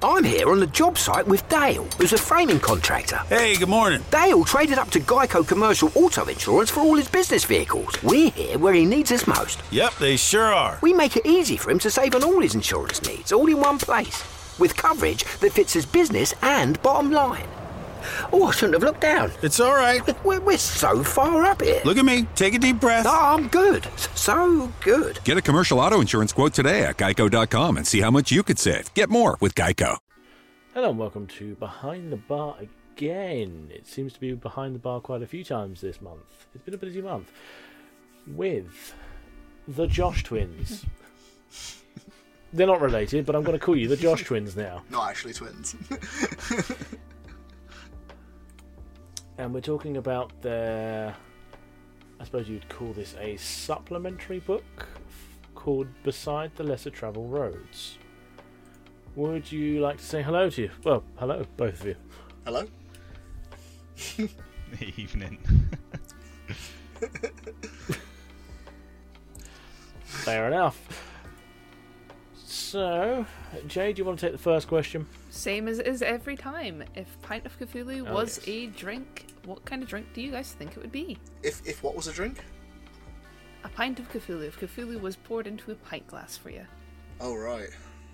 I'm here on the job site with Dale, who's a framing contractor. Hey, good morning. Dale traded up to Geico Commercial Auto Insurance for all his business vehicles. We're here where he needs us most. Yep, they sure are. We make it easy for him to save on all his insurance needs, all in one place, with coverage that fits his business and bottom line. Oh, I shouldn't have looked down. It's all right. We're so far up here. Look at me. Take a deep breath. Oh, I'm good. So good. Get a commercial auto insurance quote today at geico.com and see how much you could save. Get more with Geico. Hello and welcome to Behind the Bar again. It seems to be behind the bar quite a few times this month. It's been a busy month. With the Josh twins. They're not related, but I'm going to call you the Josh twins now. Not actually twins. And we're talking about their, I suppose you'd call this a supplementary book called Beside the Lesser Travel Roads. Would you like to say hello to you? Well, hello, both of you. Hello? Evening. Fair enough. So, Jay, do you want to take the first question? Same as it is every time. If Pint of Cthulhu was a drink, what kind of drink do you guys think it would be? If what was a drink? A pint of Cthulhu. If Cthulhu was poured into a pint glass for you. Oh, right.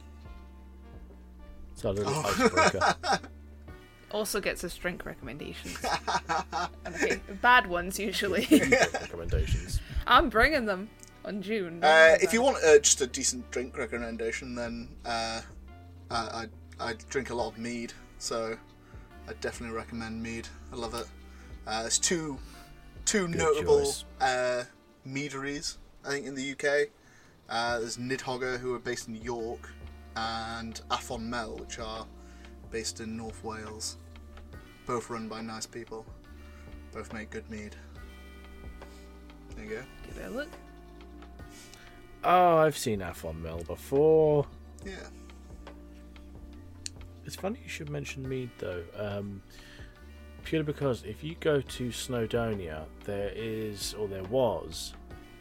It's a little icebreaker. Also gets us drink recommendations. Okay, bad ones usually. Recommendations. I'm bringing them on June. If you want just a decent drink recommendation, then I drink a lot of mead, so I definitely recommend mead. I love it. There's two notable meaderies, I think, in the UK. There's Nidhogger, who are based in York, and Afon Mel, which are based in North Wales. Both run by nice people. Both make good mead. There you go. Give it a look. Oh, I've seen Afon Mel before. Yeah. It's funny you should mention mead, though. Purely because if you go to Snowdonia, there was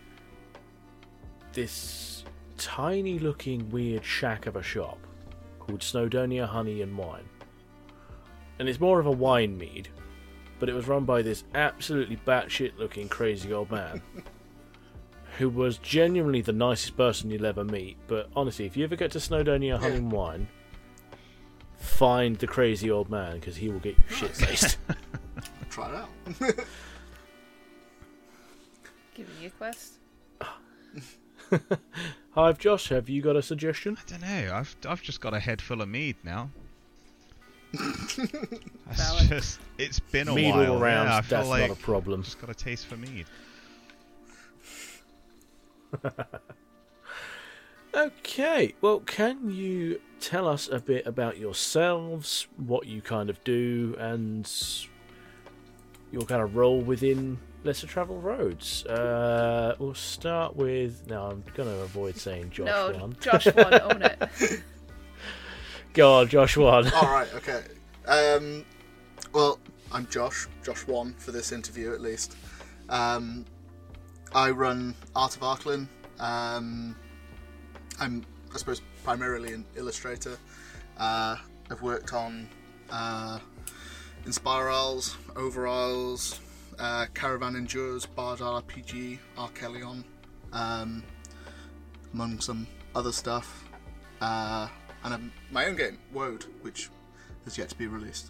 this tiny-looking weird shack of a shop called Snowdonia Honey and Wine. And it's more of a wine mead, but it was run by this absolutely batshit-looking crazy old man who was genuinely the nicest person you'll ever meet. But honestly, if you ever get to Snowdonia Honey and Wine, find the crazy old man, because he will get you shit-faced. Try it out. Giving you a quest. Hi, Josh. Have you got a suggestion? I don't know. I've just got a head full of mead now. It's been a mead while. all around. Yeah, I feel that's like not a problem. I've just got a taste for mead. Okay, well, can you tell us a bit about yourselves, what you kind of do, and your kind of role within Lesser Travel Roads? We'll start with... No, I'm going to avoid saying Josh 1. No, Josh 1, own it. Go on, Josh 1. Alright, okay. Well, I'm Josh 1 for this interview at least. I run Art of Arklin. I'm, I suppose, primarily an illustrator. I've worked on Inspire Isles, Over Isles, Caravan Endures, Bard RPG, Archelion, among some other stuff. And I've my own game, Woad, which has yet to be released.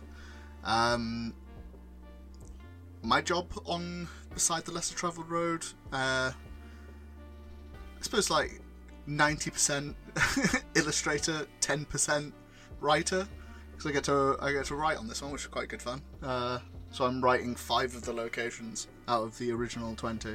My job on Beside the Lesser Travelled Road, I suppose like 90% illustrator, 10% writer, because I get to write on this one, which is quite good fun. So I'm writing 5 of the locations out of the original 20,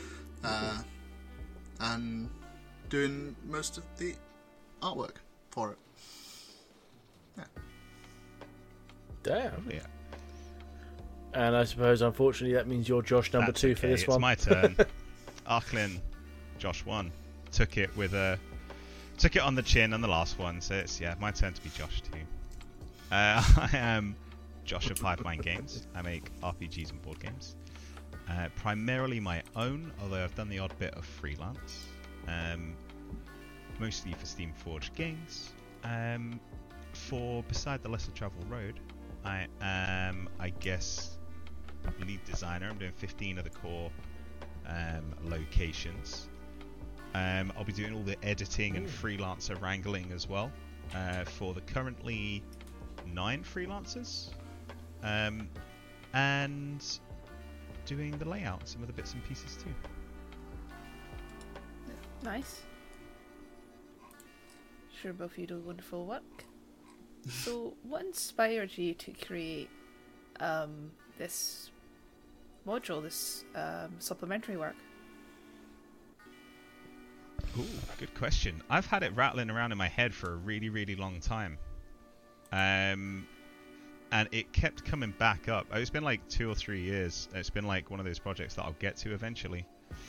and doing most of the artwork for it. Yeah. Damn. Yeah. And I suppose, unfortunately, that means you're Josh number 2 for this one. It's my turn. Arklin, Josh 1. Took it on the chin on the last one, so it's my turn to be Josh 2. I am Josh of Hive Mind Games. I make RPGs and board games. Primarily my own, although I've done the odd bit of freelance. Mostly for Steam Forged Games. for Beside the Lesser Traveled Road, I am, I guess, a lead designer. I'm doing 15 of the core locations. I'll be doing all the editing and freelancer wrangling as well for the currently 9 freelancers, and doing the layout, some of the bits and pieces too. Nice. Sure, both of you do wonderful work. So, what inspired you to create this module, this supplementary work? Ooh, good question. I've had it rattling around in my head for a really, really long time. And it kept coming back up. It's been like 2 or 3 years. It's been like one of those projects that I'll get to eventually.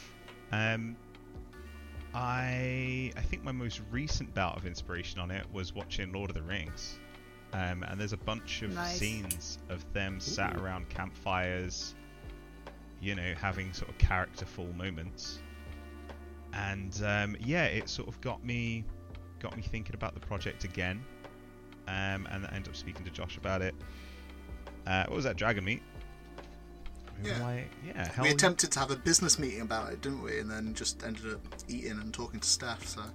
I think my most recent bout of inspiration on it was watching Lord of the Rings. And there's a bunch of scenes of them sat around campfires, you know, having sort of characterful moments. And it sort of got me thinking about the project again. And I ended up speaking to Josh about it. What was that, Dragon Meat? We attempted to have a business meeting about it, didn't we? And then just ended up eating and talking to staff. So.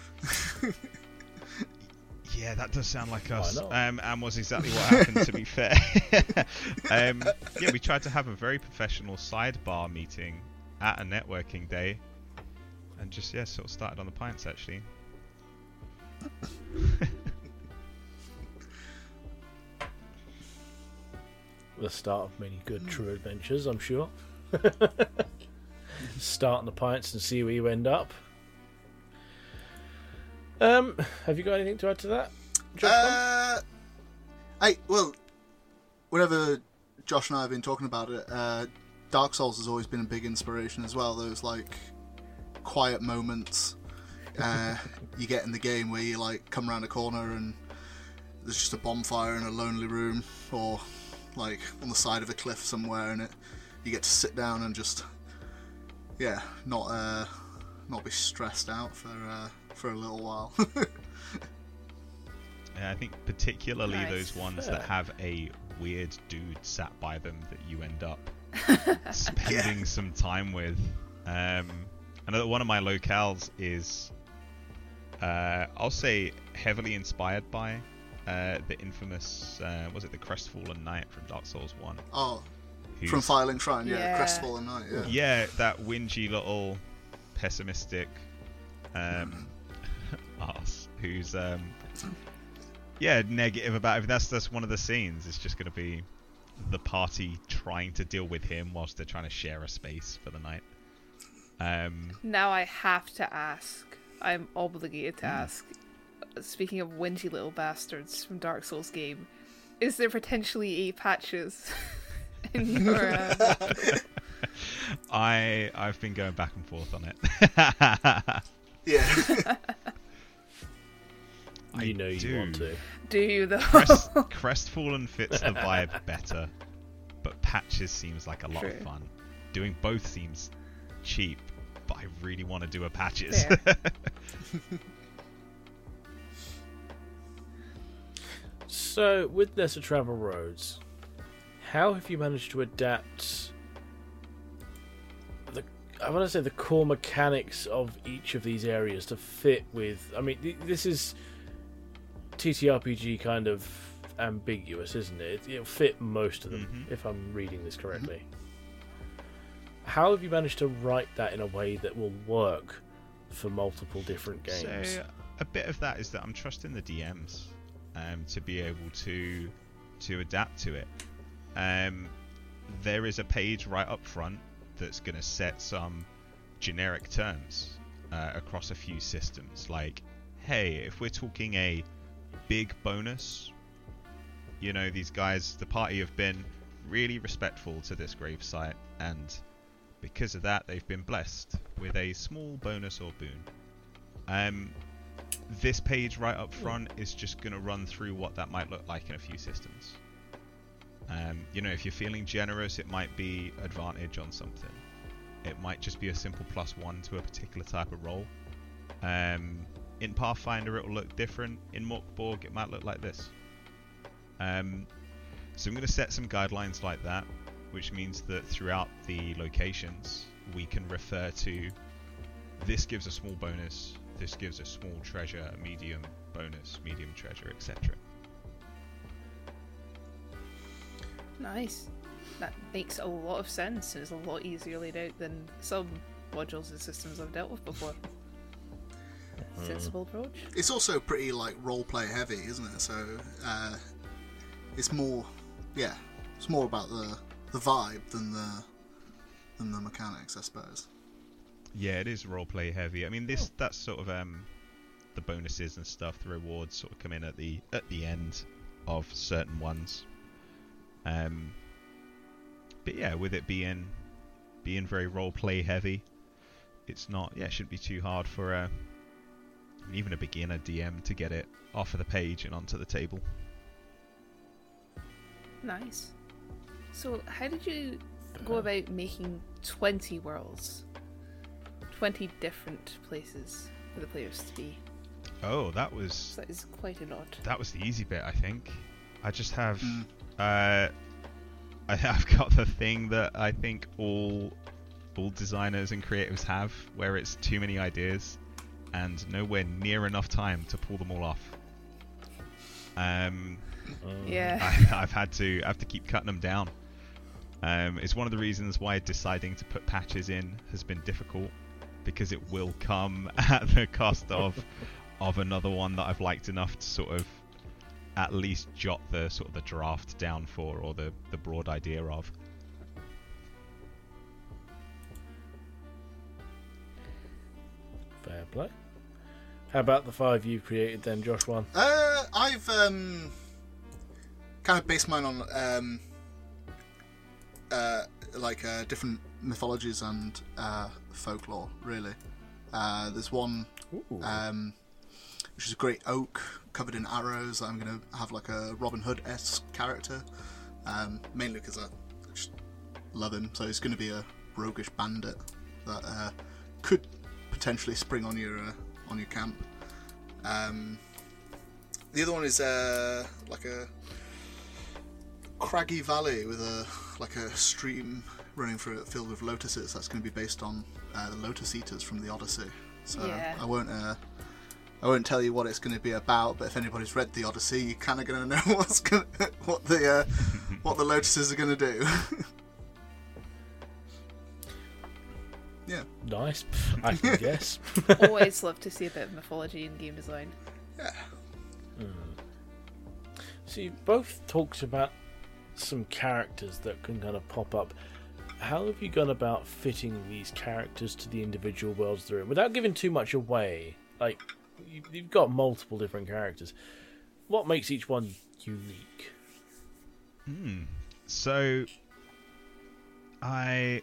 Yeah, that does sound like us. And was exactly what happened. To be fair, we tried to have a very professional sidebar meeting at a networking day, and just sort of started on the pints actually. The start of many good true adventures, I'm sure. Start on the pints and see where you end up. Have you got anything to add to that, Josh? Whenever Josh and I have been talking about it, Dark Souls has always been a big inspiration as well. Those like quiet moments you get in the game where you like come around a corner and there's just a bonfire in a lonely room, or like on the side of a cliff somewhere, and you get to sit down and just not be stressed out for a little while. I think particularly those ones that have a weird dude sat by them that you end up spending some time with. I know that one of my locales is I'll say heavily inspired by the infamous was it the Crestfallen Knight from Dark Souls 1? Oh, from Firelink Shrine, Crestfallen Knight, yeah, that whingy little pessimistic arse who's negative about it. That's one of the scenes. It's just going to be the party trying to deal with him whilst they're trying to share a space for the night. Now I have to ask. I'm obligated to ask. Speaking of whingy little bastards from Dark Souls game, is there potentially patches in your? I've been going back and forth on it. Yeah. You want to. Do you though? Crestfallen fits the vibe better, but patches seems like a lot of fun. Doing both seems cheap, but I really want to do a patches. So, with Lesser Traveled Roads, how have you managed to adapt the core mechanics of each of these areas to fit with? I mean, this is TTRPG kind of ambiguous, isn't it? It'll fit most of them, if I'm reading this correctly. How have you managed to write that in a way that will work for multiple different games? So, a bit of that is that I'm trusting the DMs to be able to adapt to it. There is a page right up front that's going to set some generic terms across a few systems. Like, hey, if we're talking a big bonus, you know, these guys, the party have been really respectful to this gravesite, and because of that, they've been blessed with a small bonus or boon. This page right up front is just going to run through what that might look like in a few systems. You know, if you're feeling generous, it might be advantage on something. It might just be a simple +1 to a particular type of roll. In Pathfinder, it will look different. In Morkborg, it might look like this. So I'm going to set some guidelines like that, which means that throughout the locations, we can refer to this gives a small bonus, this gives a small treasure, a medium bonus, medium treasure, etc. Nice. That makes a lot of sense, and it's a lot easier laid out than some modules and systems I've dealt with before. Sensible approach. It's also pretty like roleplay heavy, isn't it? So it's more, it's more about the vibe than the mechanics, I suppose. Yeah, it is roleplay heavy. I mean, that's sort of the bonuses and stuff, the rewards sort of come in at the end of certain ones. But yeah, with it being very roleplay heavy, it's not. Yeah, it shouldn't be too hard for even a beginner DM to get it off of the page and onto the table. Nice. So, how did you go about making 20 worlds? 20 different places for the players to be? Oh, that is quite a lot. That was the easy bit, I think. I just have... I've got the thing that I think all designers and creatives have, where it's too many ideas and nowhere near enough time to pull them all off. Yeah. I've had to keep cutting them down. It's one of the reasons why deciding to put patches in has been difficult, because it will come at the cost of another one that I've liked enough to sort of at least jot the sort of the draft down for, or the broad idea of. Fair play. How about the 5 you've created then, Josh? One. I've kind of based mine on different mythologies and folklore. Really, there's one which is a great oak covered in arrows. I'm going to have like a Robin Hood-esque character, mainly because I just love him. So he's going to be a roguish bandit that could potentially spring on your camp. The other one is like a craggy valley with a stream running through it filled with lotuses. That's going to be based on the Lotus Eaters from the Odyssey. So yeah. I won't tell you what it's going to be about, but if anybody's read the Odyssey, you're kind of going to know what the lotuses are going to do. Yeah. Nice. I can guess. Always love to see a bit of mythology in game design. Yeah. So you both talked about some characters that can kind of pop up. How have you gone about fitting these characters to the individual worlds they're in? Without giving too much away, like, you've got multiple different characters. What makes each one unique? So, I've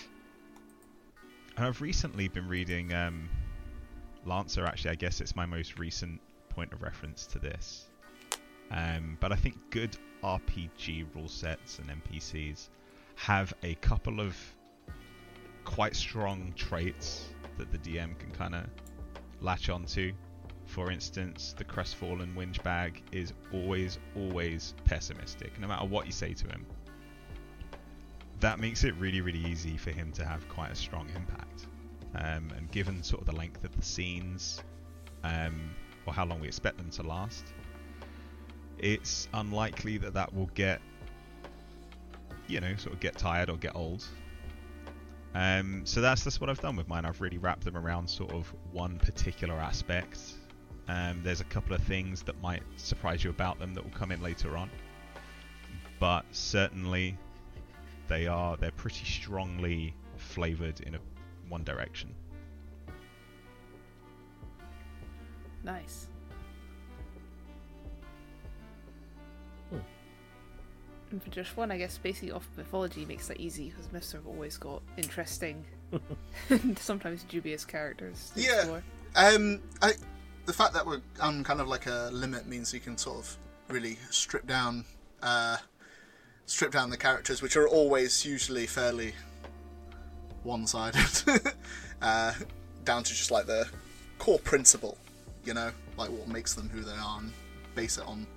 recently been reading Lancer. Actually, I guess it's my most recent point of reference to this. But I think good RPG rule sets and NPCs have a couple of quite strong traits that the DM can kind of latch onto. For instance, the crestfallen Winchbag is always pessimistic, no matter what you say to him. That makes it really, really easy for him to have quite a strong impact. And given sort of the length of the scenes, or how long we expect them to last, it's unlikely that will get, sort of get tired or get old. So that's what I've done with mine. I've really wrapped them around sort of one particular aspect. There's a couple of things that might surprise you about them that will come in later on, but certainly they're pretty strongly flavored in one direction. Nice. And for just one, I guess basing it off mythology makes that easy, because myths have always got interesting and sometimes dubious characters to explore. The fact that we're on kind of like a limit means you can sort of really strip down the characters, which are always usually fairly one-sided, down to just like the core principle you know, like what makes them who they are, and base it on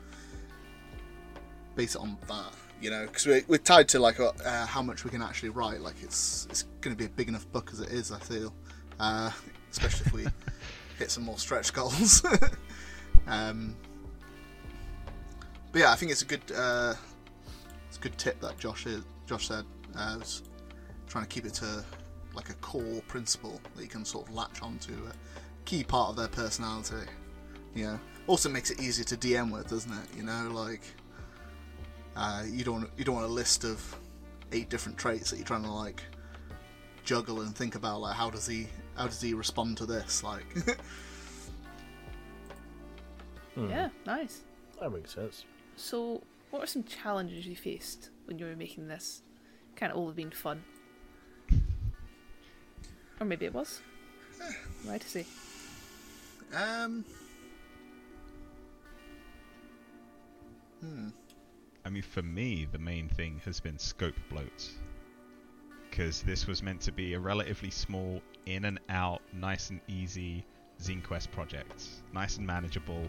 that, you know, because we're tied to like how much we can actually write. Like it's going to be a big enough book as it is, I feel, especially if we hit some more stretch goals. But yeah, I think it's a good tip that Josh said. Was trying to keep it to like a core principle that you can sort of latch onto, a key part of their personality. You know, also makes it easier to DM with, doesn't it? You know, like you don't want a list of 8 different traits that you're trying to like juggle and think about, like how does he respond to this, like. Yeah, nice. That makes sense. So, what are some challenges you faced when you were making this? Can't all have been fun. Or maybe it was. Right to see. I mean, for me, the main thing has been scope bloat. Because this was meant to be a relatively small, in and out, nice and easy Zine Quest project. Nice and manageable.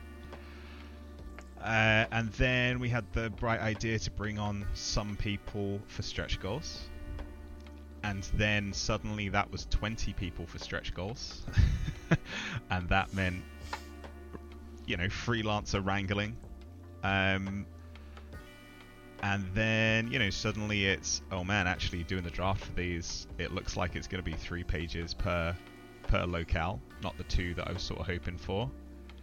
And then we had the bright idea to bring on some people for stretch goals. And then suddenly that was 20 people for stretch goals. And that meant, you know, freelancer wrangling. And then, you know, suddenly it's, oh man, actually doing the draft for these, it looks like it's going to be 3 pages per locale, not the 2 that I was sort of hoping for.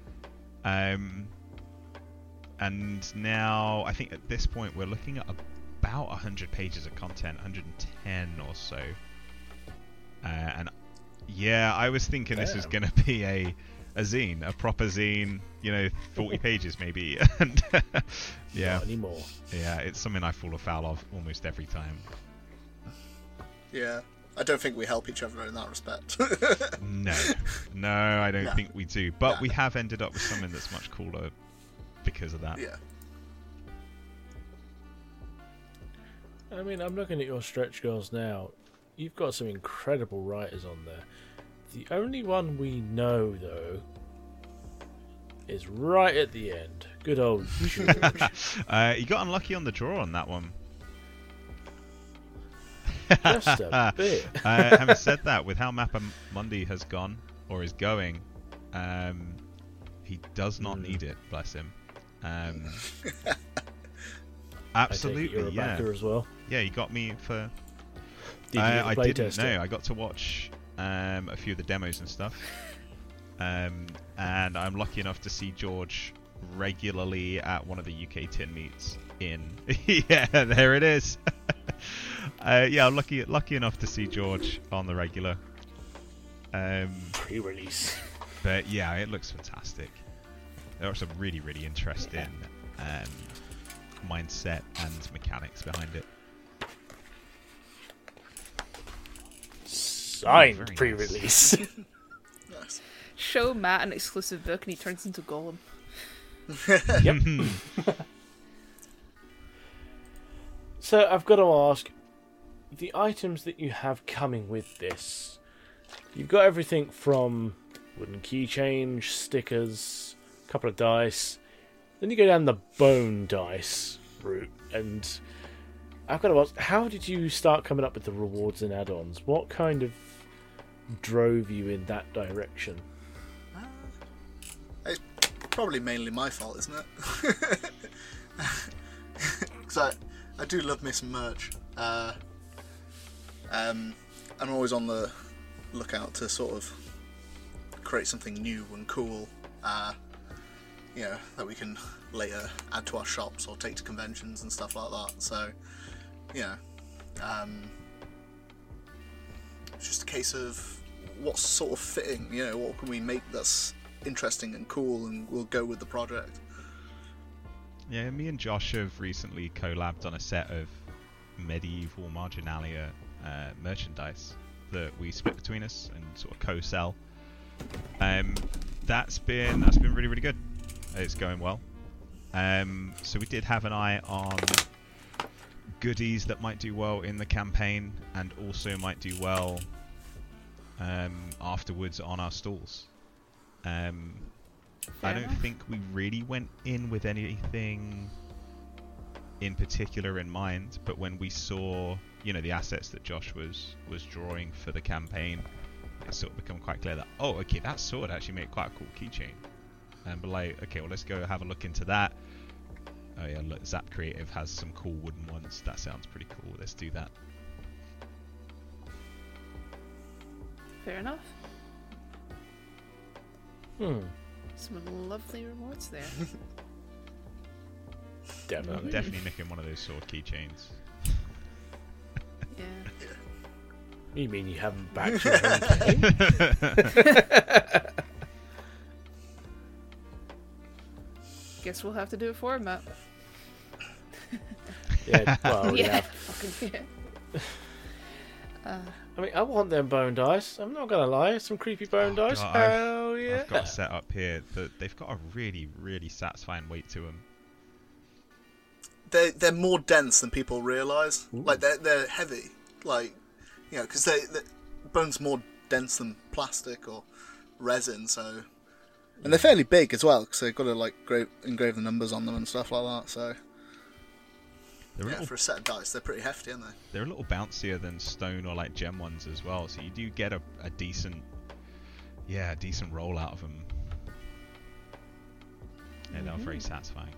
And now, I think at this point, we're looking at about 100 pages of content, 110 or so. And yeah, I was thinking this was going to be a zine, a proper zine, you know, 40 pages maybe. And yeah, Not anymore. Yeah, it's something I fall afoul of almost every time. Yeah, I don't think we help each other in that respect. No, I don't think we do. But we have ended up with something that's much cooler because of that. Yeah. I mean, I'm looking at your stretch goals now. You've got some incredible writers on there. The only one we know, though, is right at the end. Good old George. You got unlucky on the draw on that one. Just a bit. Having said that, with how Mappa Mundi has gone, or is going, he does not need it, bless him. Absolutely, you're a backer as well. Yeah, he got me for... I didn't know. I got to watch a few of the demos and stuff. And I'm lucky enough to see George regularly at one of the UK tin meets in... yeah, there it is. Yeah, I'm lucky enough to see George on the regular. Pre-release. But yeah, it looks fantastic. There are some really, really interesting mindset and mechanics behind it. Signed pre-release. Nice. Show Matt an exclusive book and he turns into Gollum. Yep. So I've got to ask, the items that you have coming with this, you've got everything from wooden keychain, stickers, a couple of dice, then you go down the bone dice route, and I've got to ask, how did you start coming up with the rewards and add-ons? What kind of drove you in that direction? It's probably mainly my fault, isn't it? Because I do love me some merch. I'm always on the lookout to sort of create something new and cool, you know, that we can later add to our shops or take to conventions and stuff like that. So, you know, it's just a case of what's sort of fitting, you know, what can we make that's interesting and cool and will go with the project. Yeah, me and Josh have recently collabed on a set of medieval marginalia merchandise that we split between us and sort of co-sell. That's been really, really good. It's going well. So we did have an eye on goodies that might do well in the campaign and also might do well afterwards on our stalls. I don't think we really went in with anything in particular in mind, but when we saw, the assets that Josh was drawing for the campaign, it sort of become quite clear that, okay, that sword actually made quite a cool keychain. And we're like, okay, well, let's go have a look into that. Oh yeah, look, Zap Creative has some cool wooden ones. That sounds pretty cool. Let's do that. Fair enough. Some lovely rewards there. Definitely. Definitely nicking one of those sword keychains. Yeah. You mean you haven't backed your own game? Guess we'll have to do it for him, Matt. Yeah, well, Yeah. yeah. I mean, I want them bone dice. I'm not gonna lie, some creepy bone dice. God, Hell yeah! I've got a set up here that they've got a really, really satisfying weight to them. They're more dense than people realise. Like they're heavy, like because bone's more dense than plastic or resin. So, and they're fairly big as well because they've got to engrave the numbers on them and stuff like that. So, for a set of dice, they're pretty hefty, aren't they? They're a little bouncier than stone or like gem ones as well. So you do get a decent roll out of them. Yeah, they're very satisfying.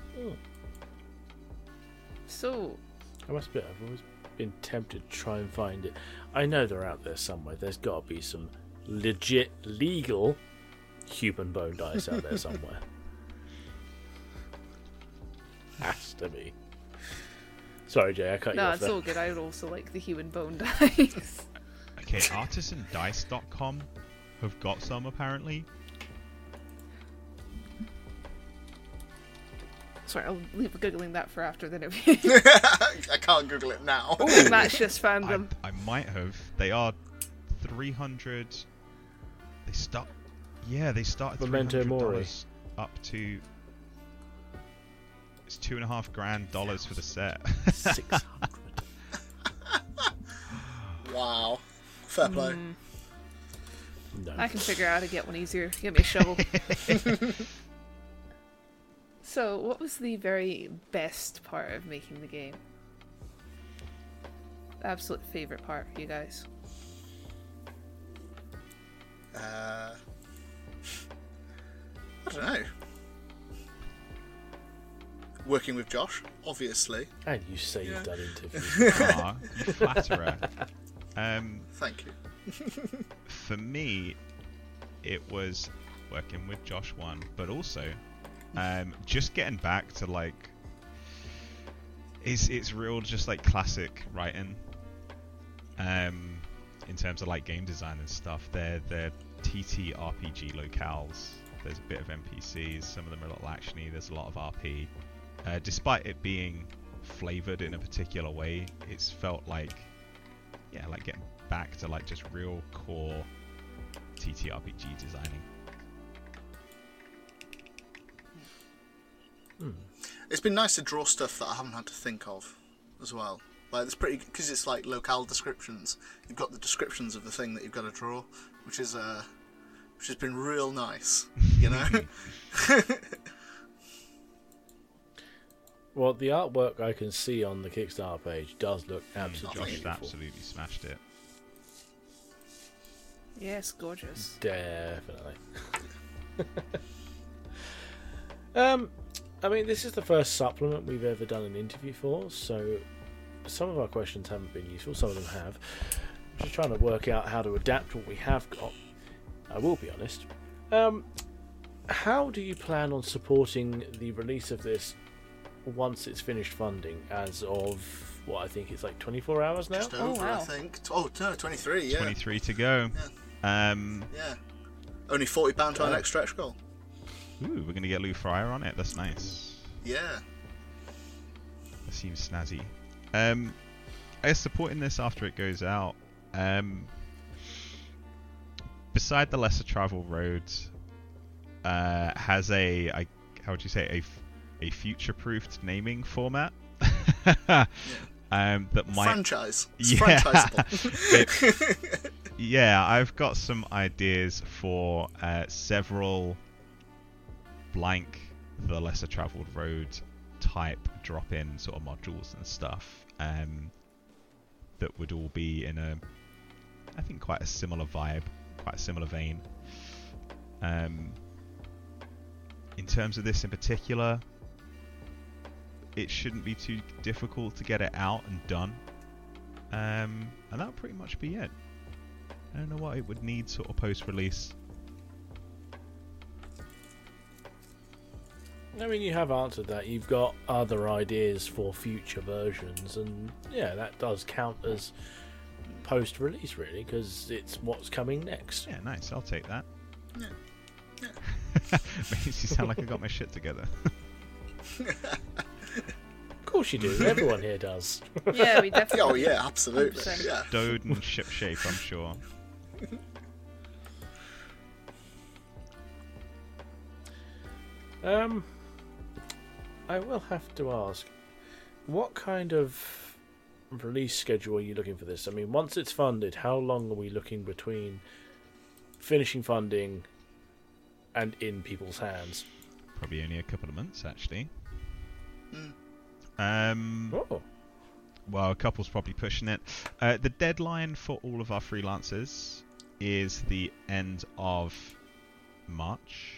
So, I must admit, I've always been tempted to try and find it. I know they're out there somewhere. There's got to be some legit, legal human bone dice out there somewhere. Has to be. Sorry, Jay, I cut you off no, it's there. all good. I would also like the human bone dice. Okay, artisandice.com have got some apparently. Sorry, I'll leave Googling that for after the interview. I can't Google it now. Matt's just found them. I might have. They are 300. They start at Memento Mori. $300 up to. It's $2,500 for the set. 600. Wow, fair play. No. I can figure out how to get one easier. Give me a shovel. So, what was the very best part of making the game? Absolute favourite part for you guys? I don't know. Working with Josh, obviously. And you say you've done interviews. You flatterer. Thank you. For me, it was working with Josh one, but also just getting back to like it's real just like classic writing in terms of like game design and stuff. They're TTRPG locales. There's a bit of NPCs, some of them are a little actiony, there's a lot of RP. Despite it being flavored in a particular way, it's felt like getting back to like just real core TTRPG designing. It's been nice to draw stuff that I haven't had to think of as well. Like it's pretty because it's like locale descriptions. You've got the descriptions of the thing that you've got to draw, which has been real nice, you know. Well, the artwork I can see on the Kickstarter page does look absolutely Josh beautiful. absolutely smashed it. Yes, gorgeous. Definitely. I mean, this is the first supplement we've ever done an interview for, so some of our questions haven't been useful, some of them have. I'm just trying to work out how to adapt what we have got. I will be honest. How do you plan on supporting the release of this once it's finished funding, as of, what I think it's like 24 hours now? Just over, wow. I think. Oh, no, 23, yeah. 23 to go. Yeah. Only £40 to our next stretch goal. Ooh, we're gonna get Lou Fryer on it. That's nice. Yeah. That seems snazzy. I guess supporting this after it goes out. Beside the lesser traveled roads, has a future-proofed naming format. That might franchise. It's franchisable. Yeah, I've got some ideas for several blank the lesser travelled road type drop-in sort of modules and stuff that would all be in a, I think, quite a similar vibe, quite a similar vein. In terms of this in particular, it shouldn't be too difficult to get it out and done, and that would pretty much be it. I don't know what it would need sort of post-release. I mean, you have answered that. You've got other ideas for future versions, and yeah, that does count as post-release, really, because it's what's coming next. Yeah, nice. I'll take that. Yeah. Makes you sound like I got my shit together. Of course you do. Everyone here does. Yeah, we definitely. Oh yeah, absolutely. 100%. Yeah. Stowed and ship-shape, I'm sure. I will have to ask, what kind of release schedule are you looking for this? I mean, once it's funded, how long are we looking between finishing funding and in people's hands? Probably only a couple of months, actually. Oh. Well, a couple's probably pushing it. The deadline for all of our freelancers is the end of March.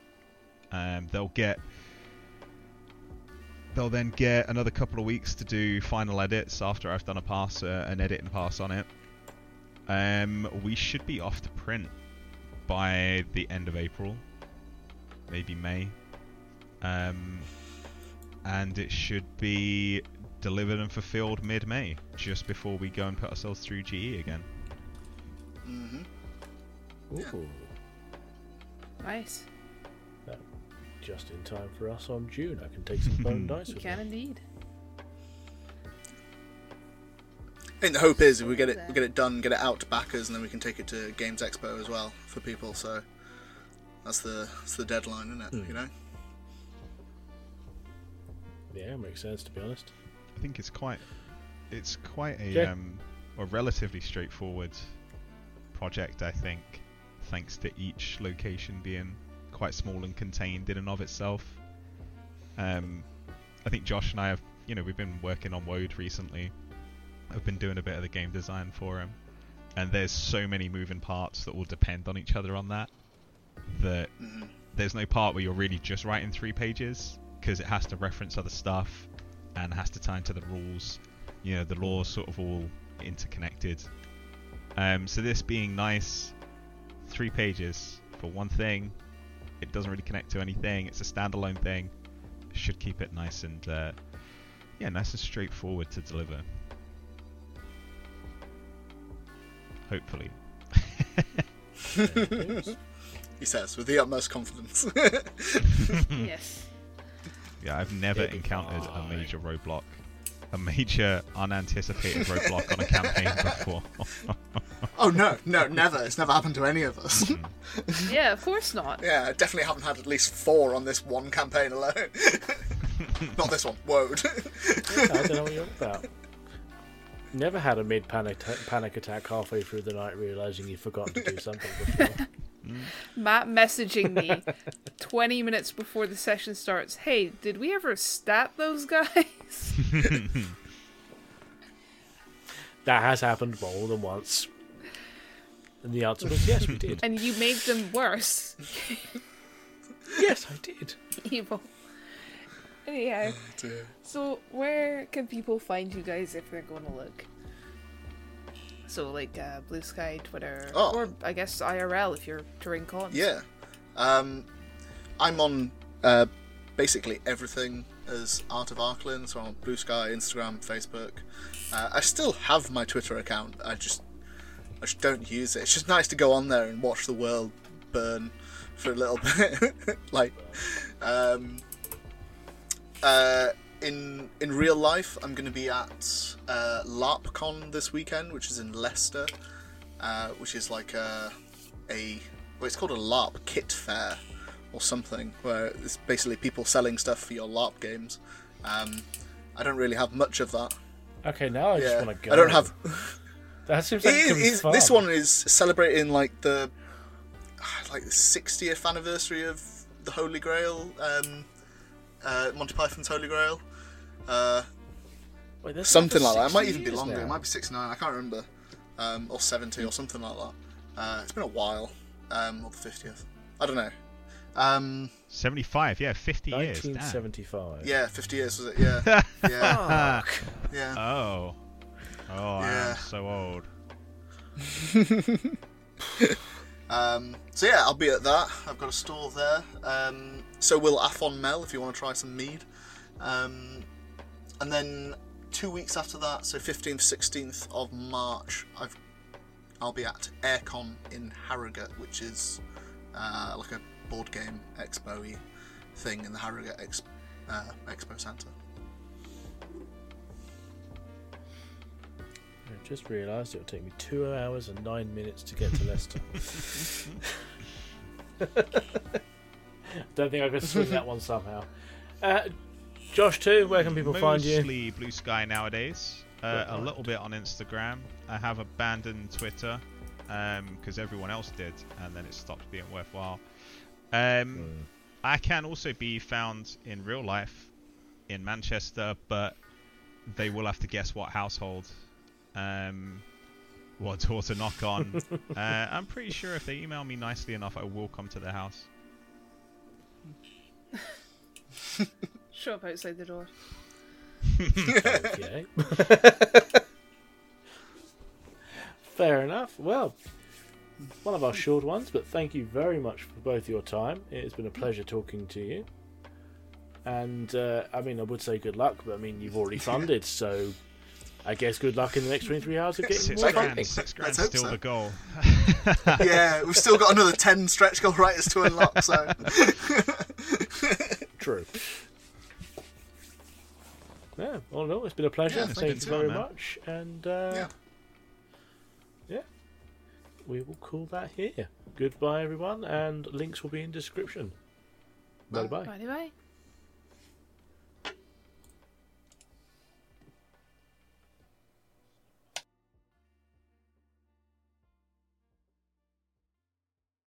They'll then get another couple of weeks to do final edits after I've done an edit and pass on it. We should be off to print by the end of April, maybe May. And it should be delivered and fulfilled mid-May, just before we go and put ourselves through GE again. Ooh. Yeah. Nice. Just in time for us on June. I can take some bone dice You with can me. indeed. I think the hope is we get it done, get it out to backers, and then we can take it to Games Expo as well for people. So that's the deadline, isn't it? You know. Yeah, makes sense, to be honest. I think it's quite a Yeah. a relatively straightforward project, I think, thanks to each location being quite small and contained in and of itself. I think Josh and I have, we've been working on Woad recently. I've been doing a bit of the game design for him, and there's so many moving parts that all depend on each other on that there's no part where you're really just writing 3 pages, because it has to reference other stuff and has to tie into the rules. The law's sort of all interconnected. So this being nice, 3 pages for one thing, it doesn't really connect to anything, it's a standalone thing, should keep it nice and nice and straightforward to deliver. Hopefully. He says with the utmost confidence. Yes. Yeah, I've never encountered a major roadblock, a major unanticipated roadblock on a campaign before. Oh no, never. It's never happened to any of us. Yeah, of course not. Yeah, I definitely haven't had at least 4 on this one campaign alone. Not this one, Woad. I don't know what you're about. Never had a mid-panic attack halfway through the night realising you'd forgotten to do something before. Matt messaging me 20 minutes before the session starts, hey, did we ever stat those guys? That has happened more than once. And the answer was yes, we did. And you made them worse. Yes, I did. Evil. Anyhow, so where can people find you guys if they're going to look? So like Blue Sky, Twitter, or I guess IRL if you're touring cons. Yeah. I'm on basically everything as Art of Arklin, so I'm on Blue Sky, Instagram, Facebook. I still have my Twitter account, I just don't use it. It's just nice to go on there and watch the world burn for a little bit. In real life, I'm going to be at LARPCon this weekend, which is in Leicester, which is like it's called a LARP kit fair or something, where it's basically people selling stuff for your LARP games. I don't really have much of that. Okay, now I just want to go. I don't have. That seems like fun. This one is celebrating like the 60th anniversary of the Holy Grail, Monty Python's Holy Grail. Wait, Something like that. It might even be 60 longer. now. It might be 69. I can't remember. Or 70 or something like that. It's been a while. Or the 50th. I don't know. 75, yeah, 50 years. Damn. 1975. Yeah, 50 years was it? Yeah. Yeah. Yeah. Oh, Yeah. I'm so old. So yeah, I'll be at that. I've got a stall there. So will Afon Mel if you want to try some mead. And then 2 weeks after that, so 15th, 16th of March, I'll be at Aircon in Harrogate, which is like a board game expo-y thing in the Harrogate Expo Centre. I've just realised it'll take me 2 hours and 9 minutes to get to Leicester. Don't think I could swing that one somehow. Josh, too, where can people find you? Mostly Blue Sky nowadays. A little bit on Instagram. I have abandoned Twitter because everyone else did, and then it stopped being worthwhile. I can also be found in real life in Manchester, but they will have to guess what household, what door to knock on. I'm pretty sure if they email me nicely enough, I will come to their house. Show up outside the door. Okay. Fair enough. Well, one of our short ones, but thank you very much for both your time. It's been a pleasure talking to you. And, I mean, I would say good luck, but, I mean, you've already funded, so I guess good luck in the next 23 hours of getting more funding. $6 grand Let's hope still so. the goal. Yeah, we've still got another 10 stretch goal writers to unlock, so... True. Yeah, all in all, it's been a pleasure. Yeah, Thank you thank you, very man. much. And, yeah, we will call that here. Goodbye, everyone, and links will be in description. Bye-bye. Bye bye.